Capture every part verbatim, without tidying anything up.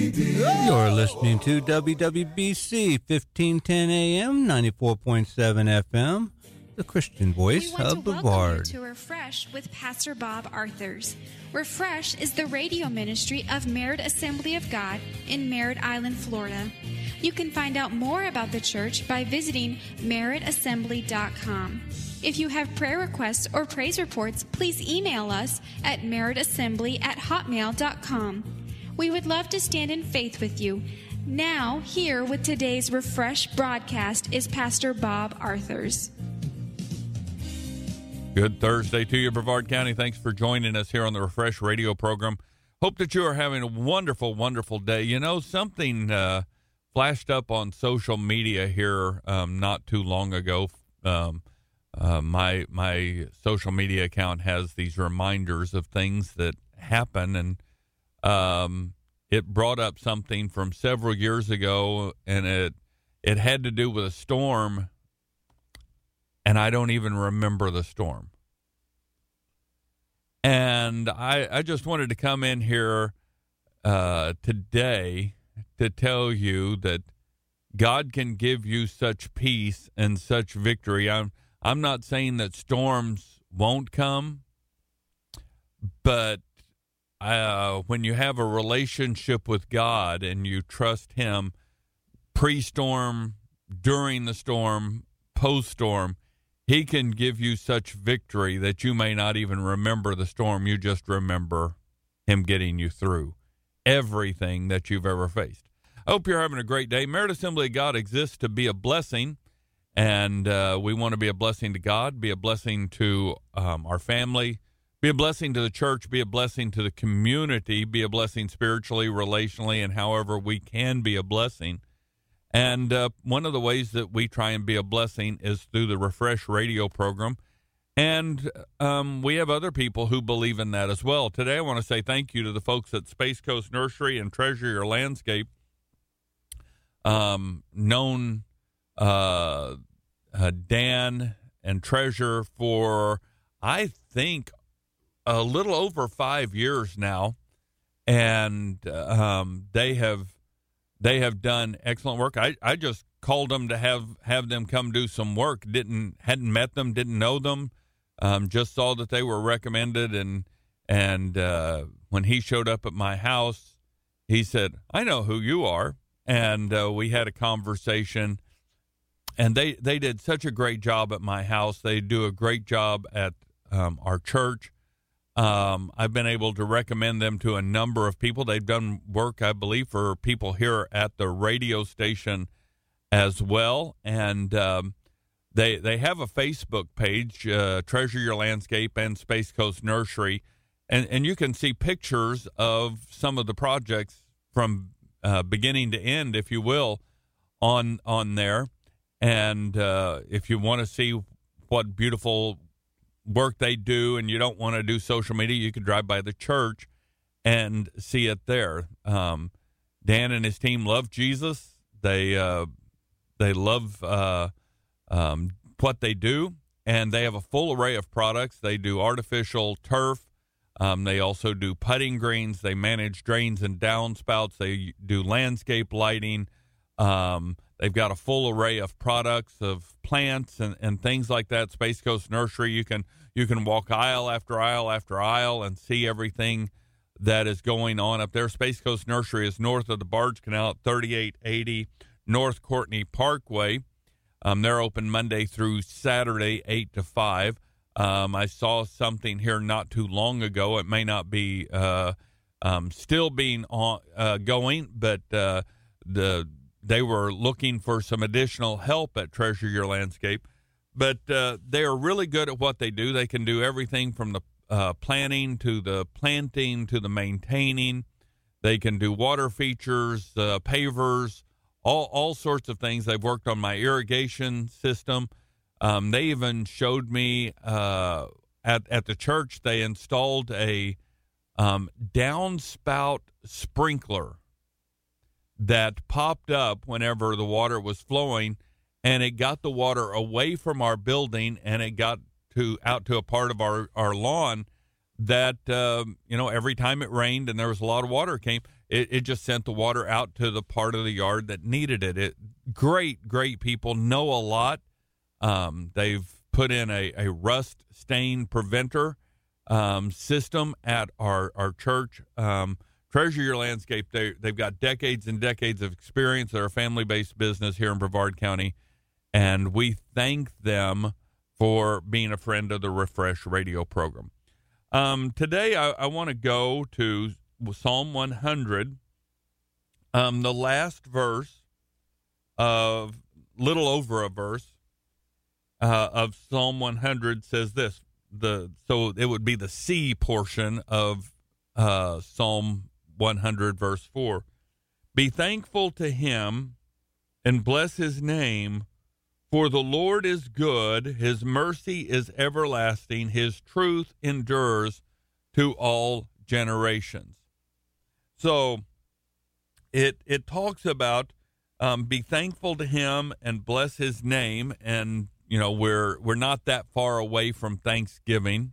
You're listening to W W B C fifteen ten A M, ninety-four point seven F M, the Christian voice of Brevard. We want to welcome you to Refresh with Pastor Bob Arthurs. Refresh is the radio ministry of Merritt Assembly of God in Merritt Island, Florida. You can find out more about the church by visiting merritt assembly dot com. If you have prayer requests or praise reports, please email us at merritt assembly at hotmail dot com. We would love to stand in faith with you. Now, here with today's Refresh broadcast is Pastor Bob Arthurs. Good Thursday to you, Brevard County. Thanks for joining us here on the Refresh radio program. Hope that you are having a wonderful, wonderful day. You know, something uh, flashed up on social media here um, not too long ago. Um, uh, my my social media account has these reminders of things that happen, and um, it brought up something from several years ago, and it it had to do with a storm. And I don't even remember the storm. And I, I just wanted to come in here uh, today to tell you that God can give you such peace and such victory. I'm, I'm not saying that storms won't come, but uh, when you have a relationship with God and you trust Him pre-storm, during the storm, post-storm, He can give you such victory that you may not even remember the storm. You just remember Him getting you through everything that you've ever faced. I hope you're having a great day. Merritt Assembly of God exists to be a blessing, and uh, we want to be a blessing to God, be a blessing to um, our family, be a blessing to the church, be a blessing to the community, be a blessing spiritually, relationally, and however we can be a blessing. And uh, one of the ways that we try and be a blessing is through the Refresh radio program. And um, we have other people who believe in that as well. Today, I want to say thank you to the folks at Space Coast Nursery and Treasure Your Landscape, um, known uh, uh, Dan and Treasure for, I think, a little over five years now. And um, they have... They have done excellent work. I, I just called them to have, have them come do some work. Didn't hadn't met them, didn't know them. Um, just saw that they were recommended, and and uh, when he showed up at my house, he said, "I know who you are," and uh, we had a conversation. And they they did such a great job at my house. They do a great job at um, our church. Um, I've been able to recommend them to a number of people. They've done work, I believe, for people here at the radio station as well. And um, they they have a Facebook page, uh, Treasure Your Landscape and Space Coast Nursery. And, and you can see pictures of some of the projects from uh, beginning to end, if you will, on, on there. And uh, if you want to see what beautiful work they do and you don't want to do social media, you can drive by the church and see it there. Um, Dan and his team love Jesus. They uh, they love uh, um, what they do, and they have a full array of products. They do artificial turf. Um, they also do putting greens. They manage drains and downspouts. They do landscape lighting. Um, they've got a full array of products, of plants and, and things like that. Space Coast Nursery, you can you can walk aisle after aisle after aisle and see everything that is going on up there. Space Coast Nursery is north of the Barge Canal at thirty-eight eighty North Courtney Parkway. Um, they're open Monday through Saturday, eight to five. Um, I saw something here not too long ago. It may not be uh, um, still being on, uh, going, but uh, the they were looking for some additional help at Treasure Your Landscape. But uh, they are really good at what they do. They can do everything from the uh, planning to the planting to the maintaining. They can do water features, uh, pavers, all all sorts of things. They've worked on my irrigation system. Um, they even showed me uh, at at the church. They installed a um, downspout sprinkler that popped up whenever the water was flowing, and it got the water away from our building, and it got to out to a part of our, our lawn that, um, you know, every time it rained and there was a lot of water came, it, it just sent the water out to the part of the yard that needed it. It great, great people, know a lot. Um, they've put in a, a rust stain preventer um, system at our, our church. Um, Treasure Your Landscape, they, they've got decades and decades of experience. They're a family-based business here in Brevard County, and we thank them for being a friend of the Refresh radio program. Um, today, I, I want to go to Psalm one hundred, um, the last verse of, little over a verse uh, of Psalm one hundred says this. The so it would be the C portion of uh, Psalm one hundred, verse four. Be thankful to him and bless his name, for the Lord is good, his mercy is everlasting, his truth endures to all generations. So it it talks about um, be thankful to him and bless his name, and you know we're we're not that far away from Thanksgiving.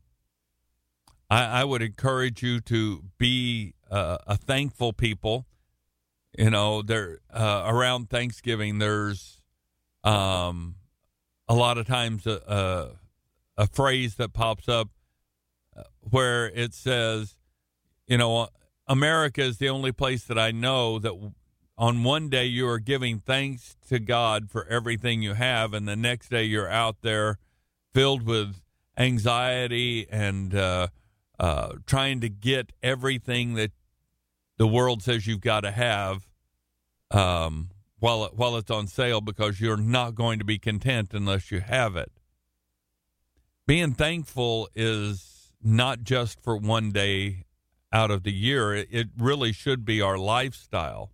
I, I would encourage you to be uh, a thankful people. You know, there uh, around Thanksgiving, there's um, a lot of times a, a, a phrase that pops up where it says, you know, America is the only place that I know that on one day you are giving thanks to God for everything you have, and the next day you're out there filled with anxiety and uh, uh, trying to get everything that the world says you've got to have um, while it, while it's on sale, because you're not going to be content unless you have it. Being thankful is not just for one day out of the year. It, it really should be our lifestyle.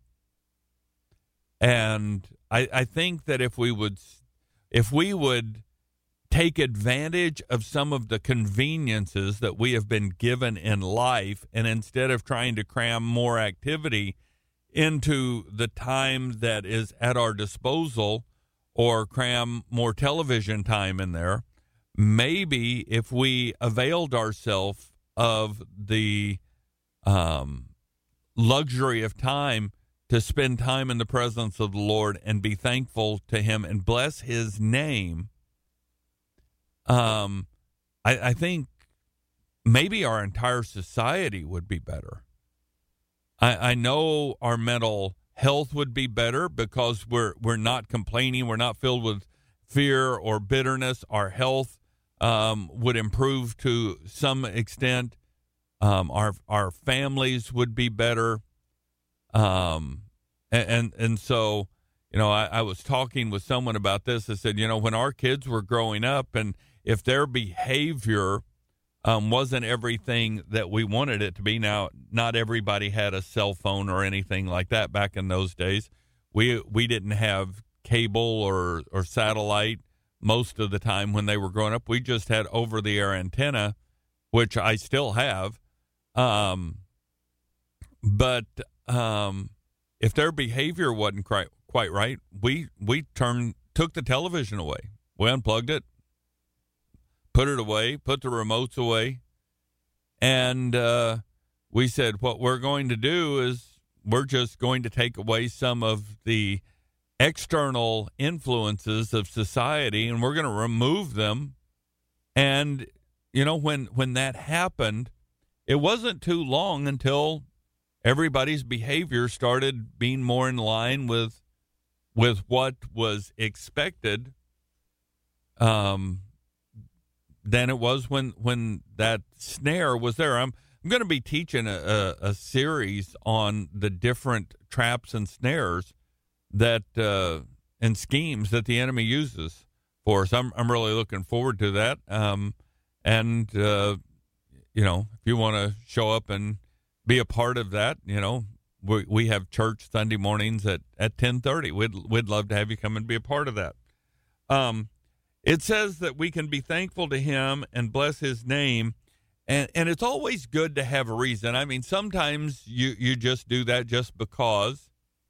And I, I think that if we would, if we would take advantage of some of the conveniences that we have been given in life, and instead of trying to cram more activity into the time that is at our disposal or cram more television time in there, maybe if we availed ourselves of the um, luxury of time to spend time in the presence of the Lord and be thankful to him and bless his name, um, I, I think maybe our entire society would be better. I, I know our mental health would be better because we're we're not complaining. We're not filled with fear or bitterness. Our health um, would improve to some extent. Um, our our families would be better. Um, and, and, and so, you know, I, I was talking with someone about this. I said, you know, when our kids were growing up, and if their behavior um, wasn't everything that we wanted it to be. Now, not everybody had a cell phone or anything like that back in those days. We we didn't have cable or, or satellite most of the time when they were growing up. We just had over-the-air antenna, which I still have. Um, but um, if their behavior wasn't quite, quite right, we we turned took the television away. We unplugged it, put it away, put the remotes away, and uh, we said what we're going to do is we're just going to take away some of the external influences of society, and we're going to remove them. And, you know, when when that happened, it wasn't too long until everybody's behavior started being more in line with with what was expected um, than it was when when that snare was there. I'm I'm going to be teaching a, a, a series on the different traps and snares that uh, and schemes that the enemy uses for us. I'm I'm really looking forward to that. Um, and uh, you know, if you want to show up and be a part of that, you know, we we have church Sunday mornings at at ten thirty. We'd we'd love to have you come and be a part of that. Um, it says that we can be thankful to him and bless his name. And and it's always good to have a reason. I mean, sometimes you, you just do that just because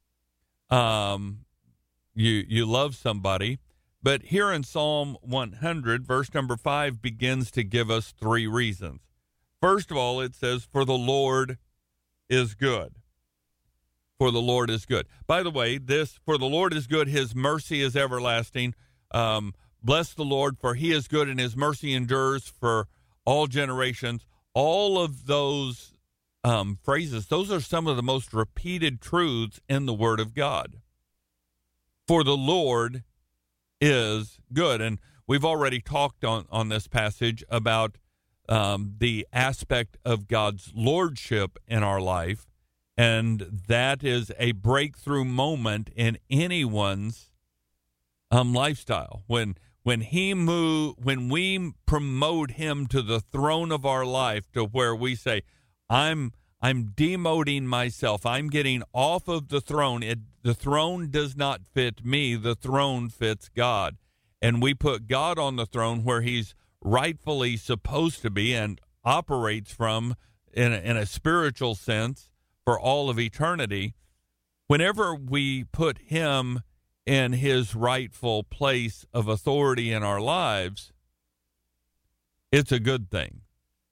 um you you love somebody. But here in Psalm one hundred, verse number five begins to give us three reasons. First of all, it says, "For the Lord is good." for the Lord is good. By the way, this, for the Lord is good, his mercy is everlasting. Um, bless the Lord, for he is good, and his mercy endures for all generations. All of those um, phrases, those are some of the most repeated truths in the Word of God. For the Lord is good. And we've already talked on, on this passage about um, the aspect of God's lordship in our life, and that is a breakthrough moment in anyone's um, lifestyle. When when he move, when we promote him to the throne of our life, to where we say, "I'm I'm demoting myself. I'm getting off of the throne. It, the throne does not fit me. The throne fits God." And we put God on the throne where he's rightfully supposed to be and operates from in a, in a spiritual sense for all of eternity. Whenever we put him in his rightful place of authority in our lives, it's a good thing.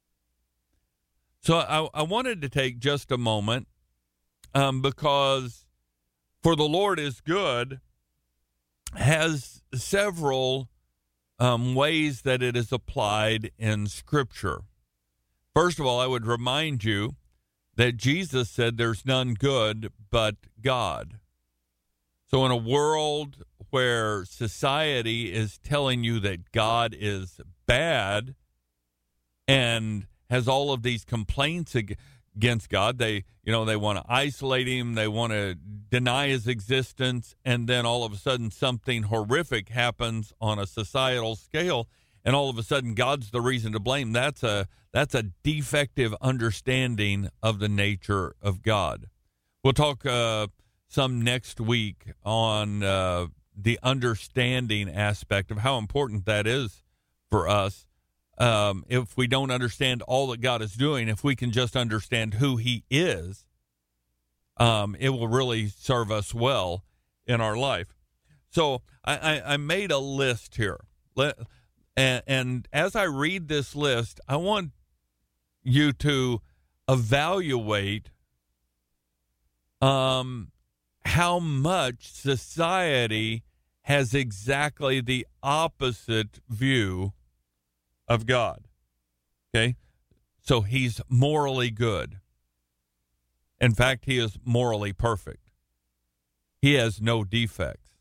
So I, I wanted to take just a moment um, because for the Lord is good has several um, ways that it is applied in Scripture. First of all, I would remind you that Jesus said there's none good but God. So in a world where society is telling you that God is bad and has all of these complaints against God, they, you know, they want to isolate him, they want to deny his existence, and then all of a sudden something horrific happens on a societal scale, and all of a sudden God's the reason to blame. That's a that's a defective understanding of the nature of God. We'll talk uh, some next week on uh, the understanding aspect of how important that is for us. Um, if we don't understand all that God is doing, if we can just understand who he is, um, it will really serve us well in our life. So I, I, I made a list here. Let, and, and as I read this list, I want you to evaluate um, how much society has exactly the opposite view of God. Okay? So he's morally good. In fact, he is morally perfect. He has no defects.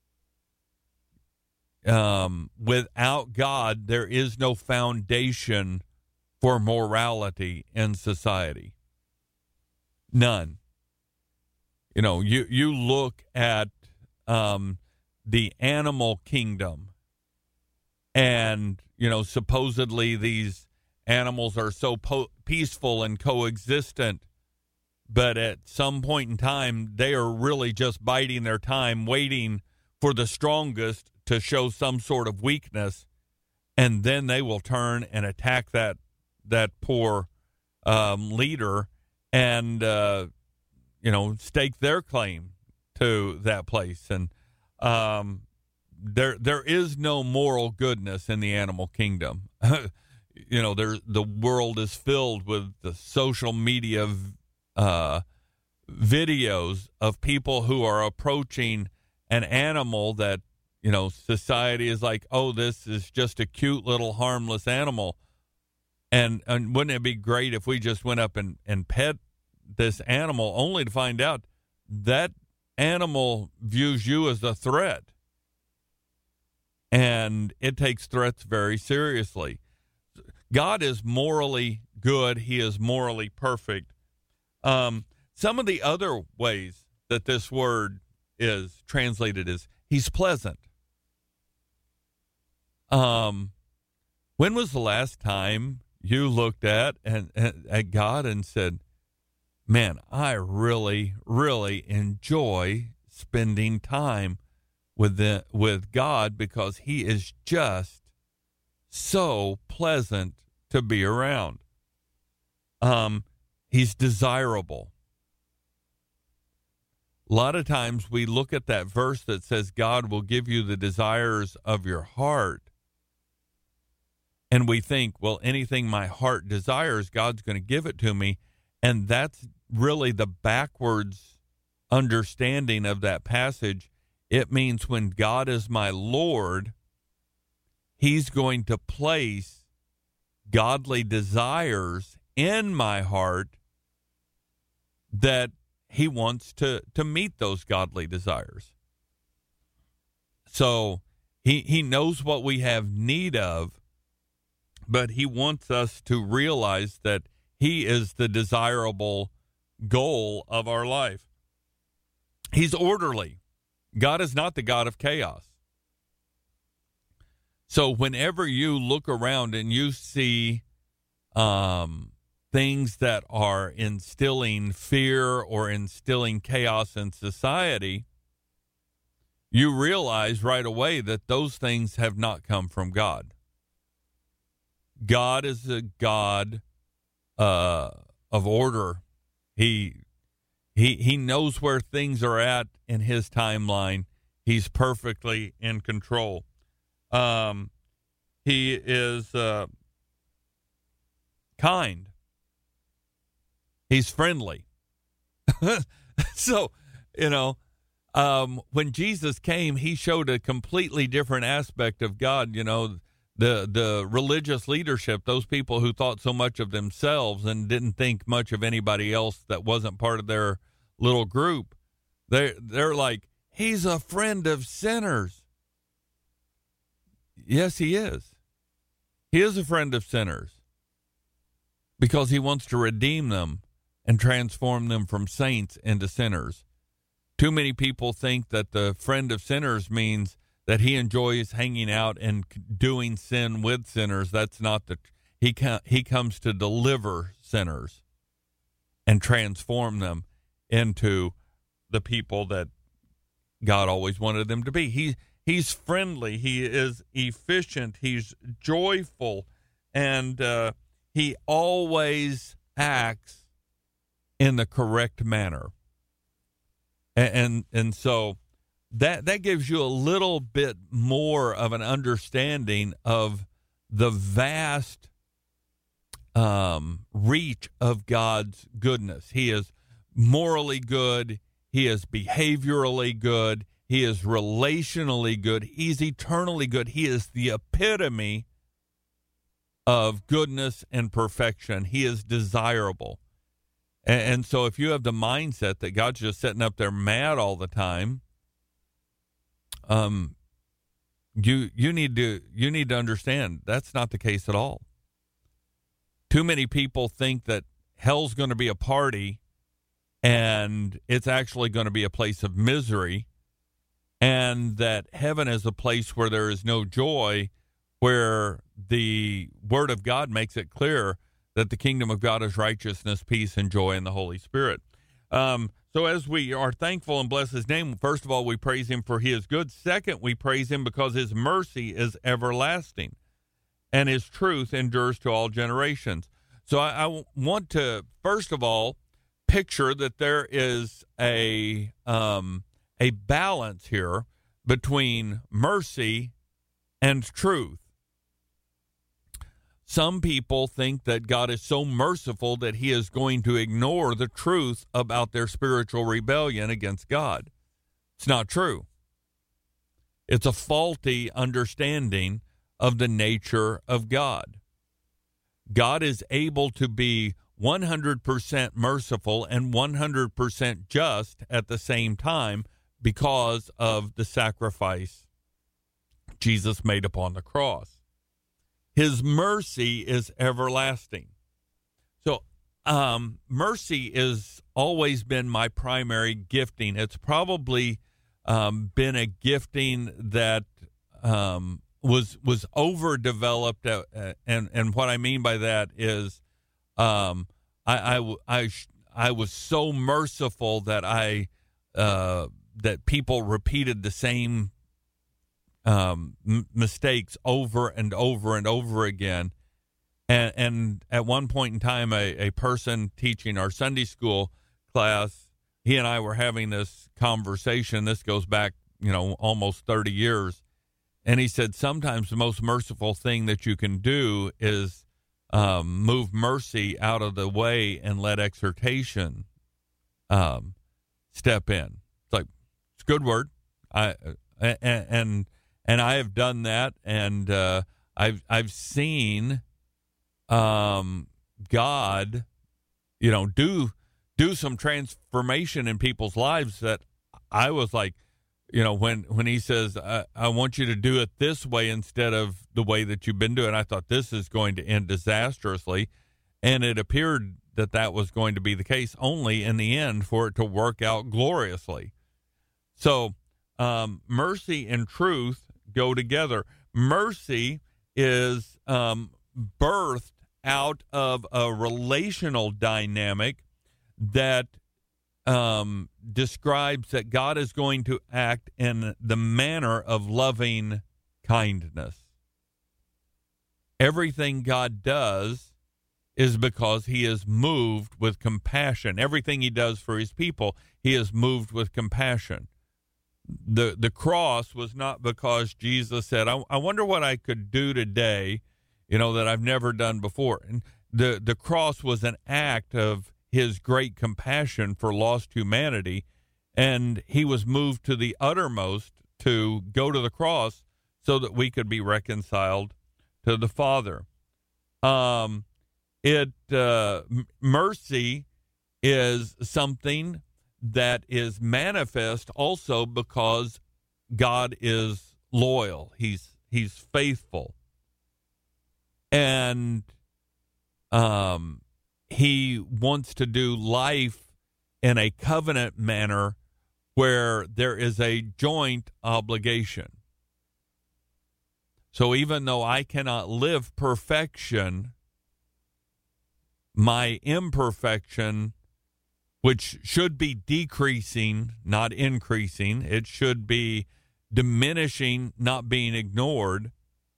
Um, without God, there is no foundation for morality in society. None. You know, you, you look at um, the animal kingdom, and, you know, supposedly these animals are so po- peaceful and coexistent, but at some point in time, they are really just biding their time, waiting for the strongest to show some sort of weakness, and then they will turn and attack that that poor um, leader and, uh, you know, stake their claim to that place. And um, there there is no moral goodness in the animal kingdom. You know, there the world is filled with the social media uh, videos of people who are approaching an animal that, you know, society is like, oh, this is just a cute little harmless animal. And and wouldn't it be great if we just went up and, and pet this animal, only to find out that animal views you as a threat. And it takes threats very seriously. God is morally good. He is morally perfect. Um, some of the other ways that this word is translated is he's pleasant. Um, when was the last time you looked at and at God and said, man, I really, really enjoy spending time with the, with God because he is just so pleasant to be around. Um, he's desirable. A lot of times we look at that verse that says God will give you the desires of your heart, and we think, well, anything my heart desires, God's going to give it to me. And that's really the backwards understanding of that passage, it means when God is my Lord, he's going to place godly desires in my heart that he wants to, to meet those godly desires. So he, he knows what we have need of, but he wants us to realize that he is the desirable goal of our life. He's orderly. God is not the God of chaos. So whenever you look around and you see um, things that are instilling fear or instilling chaos in society, you realize right away that those things have not come from God. God is a God uh, of order. He he he knows where things are at in his timeline. He's perfectly in control. Um, he is uh, kind. He's friendly. So, you know, um, when Jesus came, he showed a completely different aspect of God. You know, the the religious leadership, those people who thought so much of themselves and didn't think much of anybody else that wasn't part of their little group. They they're like, he's a friend of sinners. Yes, he is. He is a friend of sinners because he wants to redeem them and transform them from saints into sinners. Too many people think that the friend of sinners means that he enjoys hanging out and doing sin with sinners. That's not the he can, he comes to deliver sinners and transform them into the people that God always wanted them to be. He he's friendly. He is efficient. He's joyful, and uh, he always acts in the correct manner. And, and and so that that gives you a little bit more of an understanding of the vast um, reach of God's goodness. He is morally good. He is behaviorally good. He is relationally good. He's eternally good. He is the epitome of goodness and perfection. He is desirable. And, and so if you have the mindset that God's just sitting up there mad all the time, um, you you need to you need to understand that's not the case at all. Too many people think that hell's going to be a party and it's actually going to be a place of misery, and that heaven is a place where there is no joy, where the Word of God makes it clear that the kingdom of God is righteousness, peace, and joy in the Holy Spirit. Um, so as we are thankful and bless his name, first of all, we praise him for he is good. Second, we praise him because his mercy is everlasting and his truth endures to all generations. So I, I want to, first of all, picture that there is a um, a balance here between mercy and truth. Some people think that God is so merciful that he is going to ignore the truth about their spiritual rebellion against God. It's not true. It's a faulty understanding of the nature of God. God is able to be one hundred percent merciful and one hundred percent just at the same time because of the sacrifice Jesus made upon the cross. His mercy is everlasting. So um, mercy has always been my primary gifting. It's probably um, been a gifting that um, was was overdeveloped, uh, and and what I mean by that is um, I I, I I was so merciful that I uh, that people repeated the same Um, m- mistakes over and over and over again. And, and at one point in time, a, a person teaching our Sunday school class, he and I were having this conversation. This goes back, you know, almost thirty years. And he said, sometimes the most merciful thing that you can do is um, move mercy out of the way and let exhortation um, step in. It's like, it's a good word. I and and, and I have done that, and uh, I've I've seen um, God, you know, do do some transformation in people's lives that I was like, you know, when, when he says, I, I want you to do it this way instead of the way that you've been doing, I thought this is going to end disastrously. And it appeared that that was going to be the case, only in the end for it to work out gloriously. So um, mercy and truth go together. Mercy is um, birthed out of a relational dynamic that um, describes that God is going to act in the manner of loving kindness. Everything God does is because he is moved with compassion. Everything he does for his people, he is moved with compassion. The the cross was not because Jesus said, I, I wonder what I could do today, you know, that I've never done before. And the, the cross was an act of his great compassion for lost humanity, and he was moved to the uttermost to go to the cross so that we could be reconciled to the Father. Um, it uh, m- mercy is something that is manifest also because God is loyal. He's he's faithful, and um. He wants to do life in a covenant manner where there is a joint obligation. So even though I cannot live perfection, my imperfection, which should be decreasing, not increasing, it should be diminishing, not being ignored,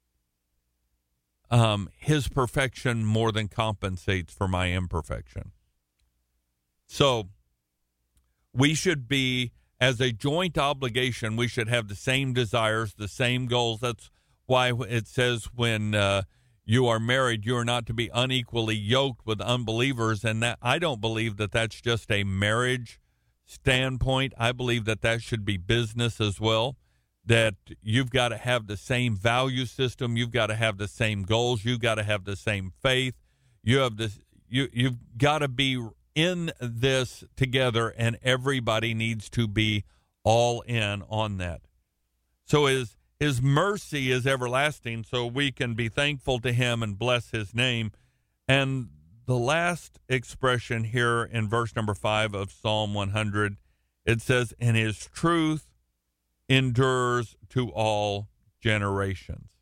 Um, his perfection more than compensates for my imperfection. So we should be, as a joint obligation, we should have the same desires, the same goals. That's why it says when uh, you are married, you are not to be unequally yoked with unbelievers. And that I don't believe that that's just a marriage standpoint. I believe that that should be business as well. That you've got to have the same value system, you've got to have the same goals, you've got to have the same faith, you have this, you you've got to be in this together, and everybody needs to be all in on that. So his his mercy is everlasting, so we can be thankful to him and bless his name. And the last expression here in verse number five of Psalm one hundred, it says, "And his truth endures to all generations."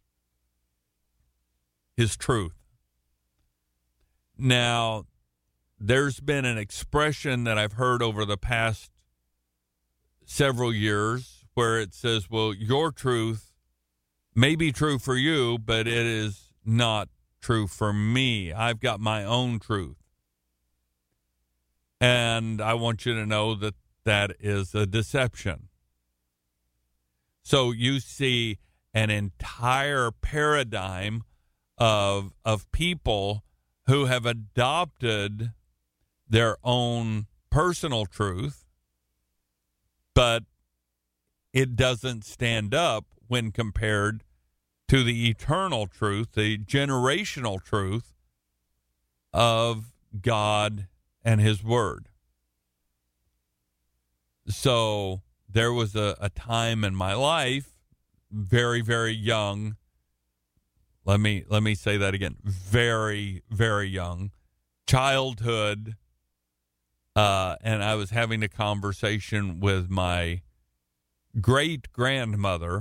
His truth. Now, there's been an expression that I've heard over the past several years where it says, well, your truth may be true for you, but it is not true for me. I've got my own truth. And I want you to know that that is a deception. So you see an entire paradigm of of people who have adopted their own personal truth, but it doesn't stand up when compared to the eternal truth, the generational truth of God and his word. So there was a, a time in my life, very, very young. Let me let me say that again. Very, very young. Childhood. Uh, and I was having a conversation with my great-grandmother.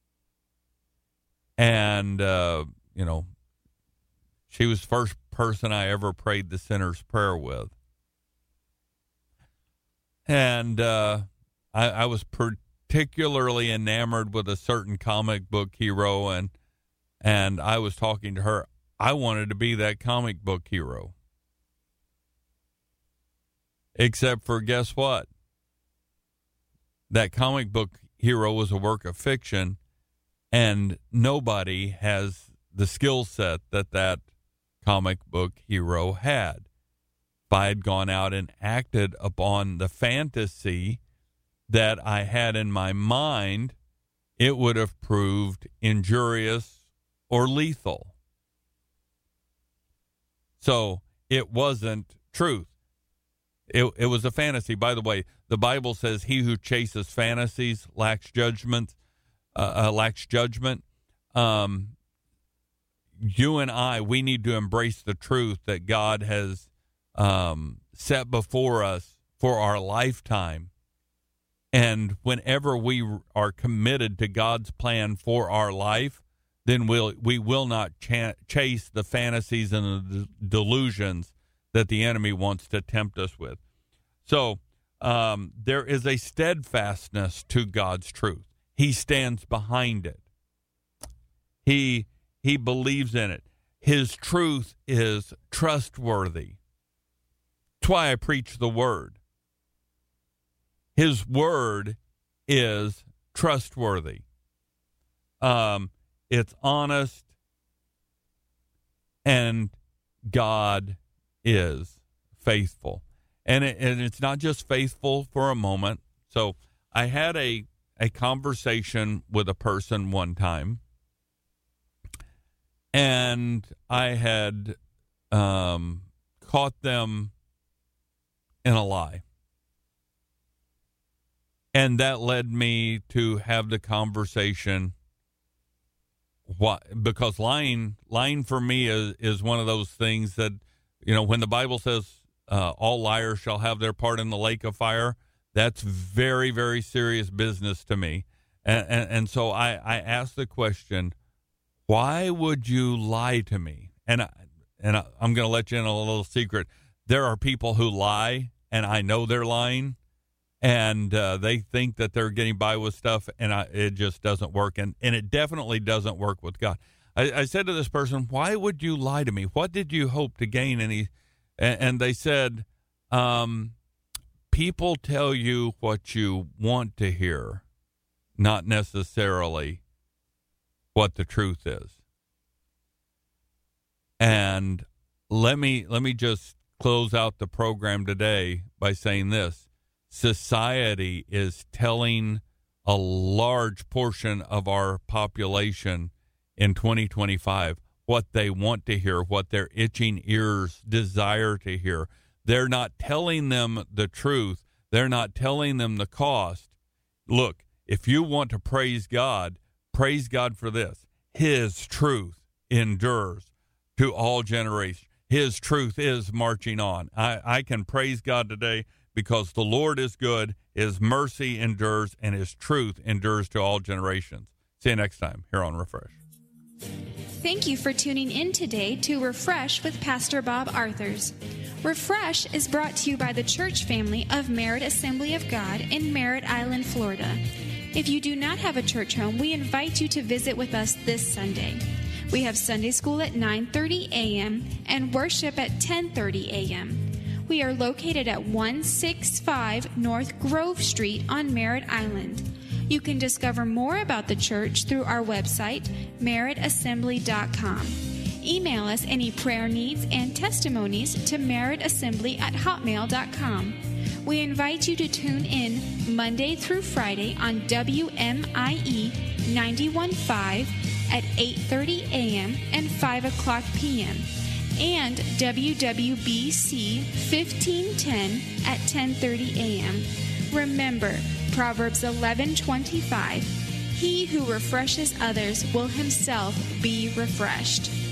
And, uh, you know, she was the first person I ever prayed the sinner's prayer with. And uh, I, I was particularly enamored with a certain comic book hero, and and I was talking to her. I wanted to be that comic book hero. Except for, guess what? That comic book hero was a work of fiction, and nobody has the skill set that that comic book hero had. if I had gone out and acted upon the fantasy that I had in my mind, it would have proved injurious or lethal. So it wasn't truth. It, it was a fantasy. By the way, the Bible says he who chases fantasies lacks judgment. Uh, uh, lacks judgment. Um, you and I, we need to embrace the truth that God has um, set before us for our lifetime. And whenever we are committed to God's plan for our life, then we'll, we will not ch- chase the fantasies and the delusions that the enemy wants to tempt us with. So um, there is a steadfastness to God's truth. He stands behind it. He he believes in it. His truth is trustworthy. That's why I preach the word. His word is trustworthy. Um, it's honest, and God is faithful. And, it, and it's not just faithful for a moment. So I had a, a conversation with a person one time, and I had um, caught them in a lie. And that led me to have the conversation. Why? Because lying, lying for me is, is one of those things that, you know, when the Bible says uh, all liars shall have their part in the lake of fire, that's very, very serious business to me. And, and, and so I, I asked the question, why would you lie to me? And, I, and I, I'm going to let you in a little secret. There are people who lie, and I know they're lying. And uh, they think that they're getting by with stuff, and I, it just doesn't work. And, and it definitely doesn't work with God. I, I said to this person, why would you lie to me? What did you hope to gain? And, he, and, and they said, um, people tell you what you want to hear, not necessarily what the truth is. And let me let me just close out the program today by saying this. Society is telling a large portion of our population in twenty twenty-five what they want to hear, what their itching ears desire to hear. They're not telling them the truth. They're not telling them the cost. Look, if you want to praise God, praise God for this. His truth endures to all generations. His truth is marching on. I, I can praise God today because the Lord is good, his mercy endures, and his truth endures to all generations. See you next time here on Refresh. Thank you for tuning in today to Refresh with Pastor Bob Arthurs. Refresh is brought to you by the church family of Merritt Assembly of God in Merritt Island, Florida. If you do not have a church home, we invite you to visit with us this Sunday. We have Sunday school at nine thirty a.m. and worship at ten thirty a.m. We are located at one sixty-five North Grove Street on Merritt Island. You can discover more about the church through our website, merritt assembly dot com. Email us any prayer needs and testimonies to merrittassembly at hotmail dot com. We invite you to tune in Monday through Friday on W M I E ninety-one point five at eight thirty a.m. and five o'clock p.m. and W W B C fifteen ten at ten thirty a.m. Remember, Proverbs eleven twenty-five, he who refreshes others will himself be refreshed.